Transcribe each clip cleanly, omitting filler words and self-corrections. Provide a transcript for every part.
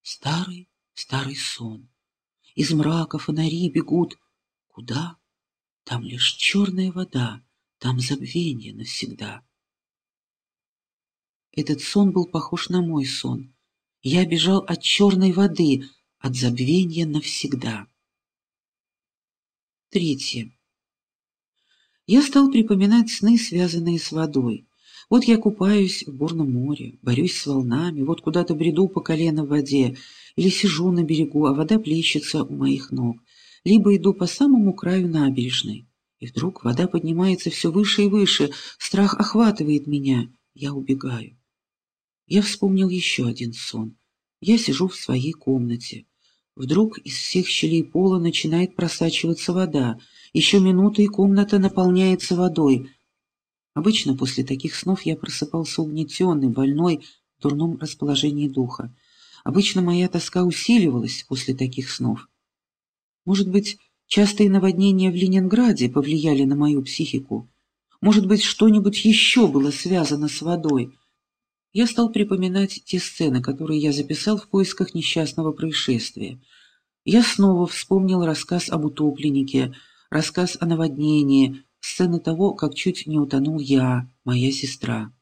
Старый, старый сон. Из мрака фонари бегут. Куда? Там лишь черная вода, там забвенье навсегда. Этот сон был похож на мой сон. Я бежал от черной воды, от забвенья навсегда. 3. Я стал припоминать сны, связанные с водой. Вот я купаюсь в бурном море, борюсь с волнами, вот куда-то бреду по колено в воде, или сижу на берегу, а вода плещется у моих ног, либо иду по самому краю набережной. И вдруг вода поднимается все выше и выше, страх охватывает меня, я убегаю. Я вспомнил еще один сон. Я сижу в своей комнате. Вдруг из всех щелей пола начинает просачиваться вода. Еще минута, и комната наполняется водой. Обычно после таких снов я просыпался угнетенный, больной, в дурном расположении духа. Обычно моя тоска усиливалась после таких снов. Может быть, частые наводнения в Ленинграде повлияли на мою психику? Может быть, что-нибудь еще было связано с водой? Я стал припоминать те сцены, которые я записал в поисках несчастного происшествия. Я снова вспомнил рассказ об утопленнике, рассказ о наводнении, сцены того, как чуть не утонул я, моя сестра.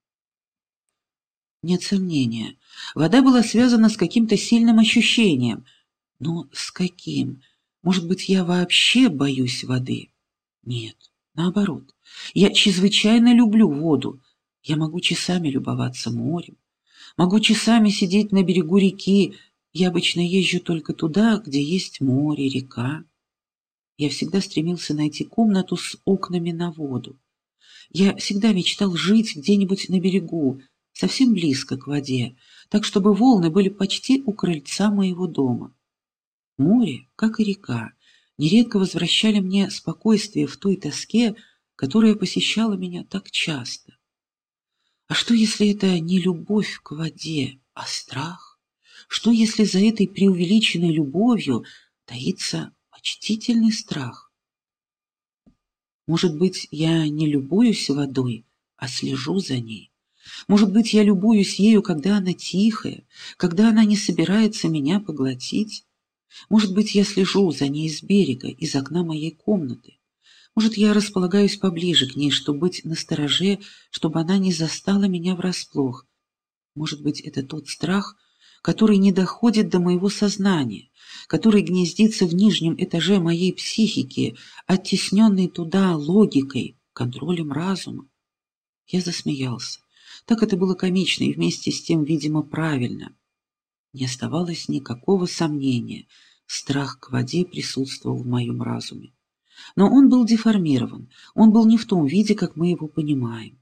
Нет сомнения, вода была связана с каким-то сильным ощущением. Но с каким? Может быть, я вообще боюсь воды? Нет, наоборот. Я чрезвычайно люблю воду. Я могу часами любоваться морем, могу часами сидеть на берегу реки. Я обычно езжу только туда, где есть море, река. Я всегда стремился найти комнату с окнами на воду. Я всегда мечтал жить где-нибудь на берегу, совсем близко к воде, так чтобы волны были почти у крыльца моего дома. Море, как и река, нередко возвращали мне спокойствие в той тоске, которая посещала меня так часто. А что, если это не любовь к воде, а страх? Что, если за этой преувеличенной любовью таится почтительный страх? Может быть, я не любуюсь водой, а слежу за ней? Может быть, я любуюсь ею, когда она тихая, когда она не собирается меня поглотить? Может быть, я слежу за ней с берега, из окна моей комнаты? Может, я располагаюсь поближе к ней, чтобы быть настороже, чтобы она не застала меня врасплох? Может быть, это тот страх, который не доходит до моего сознания, который гнездится в нижнем этаже моей психики, оттесненный туда логикой, контролем разума? Я засмеялся. Так это было комично и вместе с тем, видимо, правильно. Не оставалось никакого сомнения. Страх к воде присутствовал в моем разуме. Но он был деформирован, он был не в том виде, как мы его понимаем.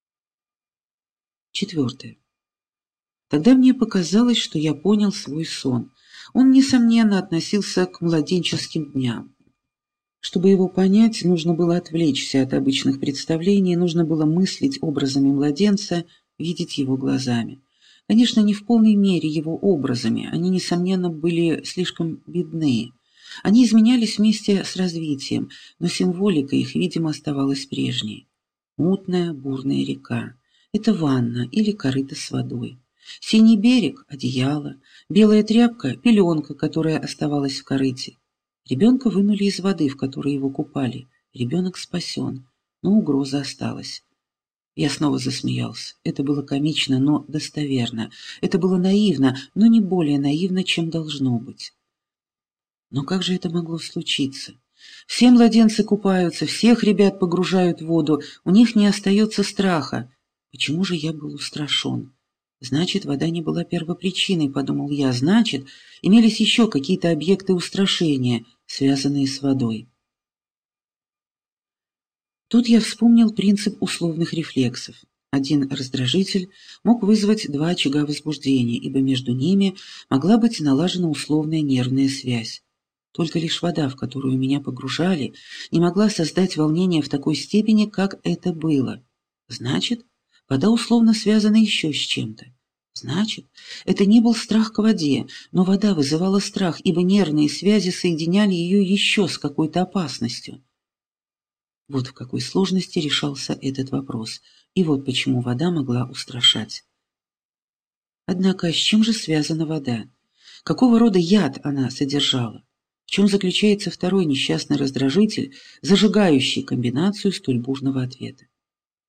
4. Тогда мне показалось, что я понял свой сон. Он, несомненно, относился к младенческим дням. Чтобы его понять, нужно было отвлечься от обычных представлений, нужно было мыслить образами младенца, видеть его глазами. Конечно, не в полной мере его образами, они, несомненно, были слишком бедны. Они изменялись вместе с развитием, но символика их, видимо, оставалась прежней. Мутная, бурная река — это ванна или корыто с водой. Синий берег — одеяло, белая тряпка — пеленка, которая оставалась в корыте. Ребенка вынули из воды, в которой его купали. Ребенок спасен, но угроза осталась. Я снова засмеялся. Это было комично, но достоверно. Это было наивно, но не более наивно, чем должно быть. Но как же это могло случиться? Все младенцы купаются, всех ребят погружают в воду, у них не остается страха. Почему же я был устрашен? Значит, вода не была первопричиной, подумал я. Значит, имелись еще какие-то объекты устрашения, связанные с водой. Тут я вспомнил принцип условных рефлексов. Один раздражитель мог вызвать два очага возбуждения, ибо между ними могла быть налажена условная нервная связь. Только лишь вода, в которую меня погружали, не могла создать волнение в такой степени, как это было. Значит, вода условно связана еще с чем-то. Значит, это не был страх к воде, но вода вызывала страх, ибо нервные связи соединяли ее еще с какой-то опасностью. Вот в какой сложности решался этот вопрос, и вот почему вода могла устрашать. Однако с чем же связана вода? Какого рода яд она содержала? В чем заключается второй несчастный раздражитель, зажигающий комбинацию столь бурного ответа?